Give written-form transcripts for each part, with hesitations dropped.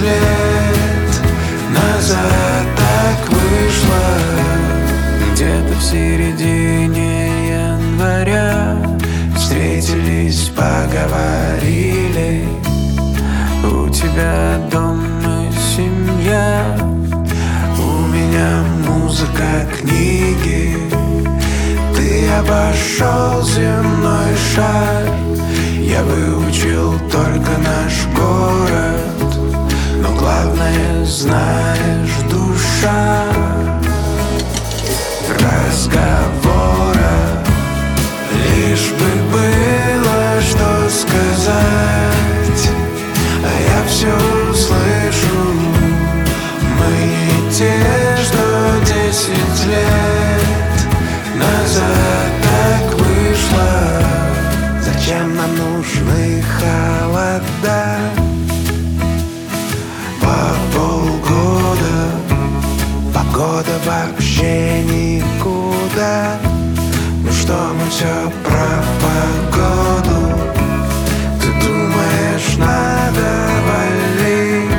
лет назад так вышло. Где-то в середине января встретились, поговорили. У тебя дом и семья, у меня музыка, книги. Ты обошел земной шар, я выучил только наш город, но главное, знаешь, душа разговора. Лишь бы было что сказать, а я все услышу. Мы не те, что 10 лет назад так вышло. Зачем нам нужны холода по полгода? Погода вообще никуда. Ну что, мы все про погоду? Ты думаешь, надо валить?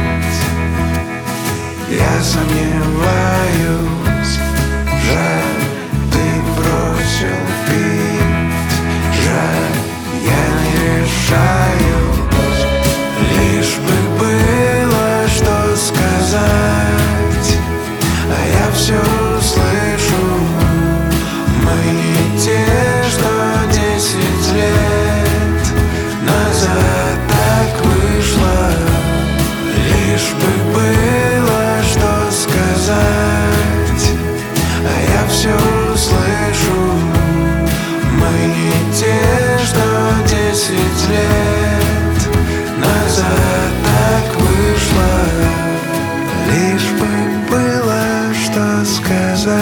Я сомневаюсь. Жаль, ты бросил пить. Жаль, я не решаюсь. Лишь бы было что сказать, а я все услышу. Мы не те, что 10 лет назад так вышло. Лишь бы было что сказать, а я все услышу. Мы не те, что 10 лет назад так вышло. Лишь бы было что сказать.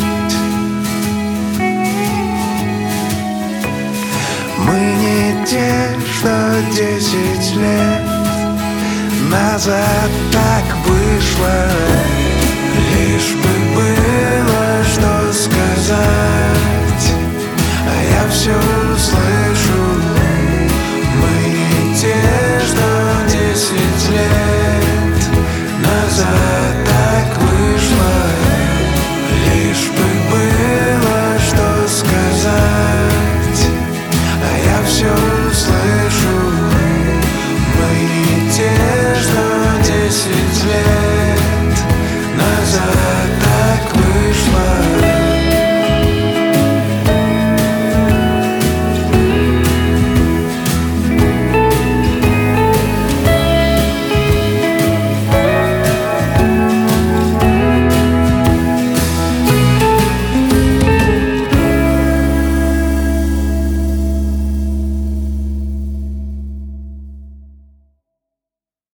Мы не те, что 10 лет назад так вышло. Лишь бы было что сказать, а я все услышу. Мы не те, что 10 лет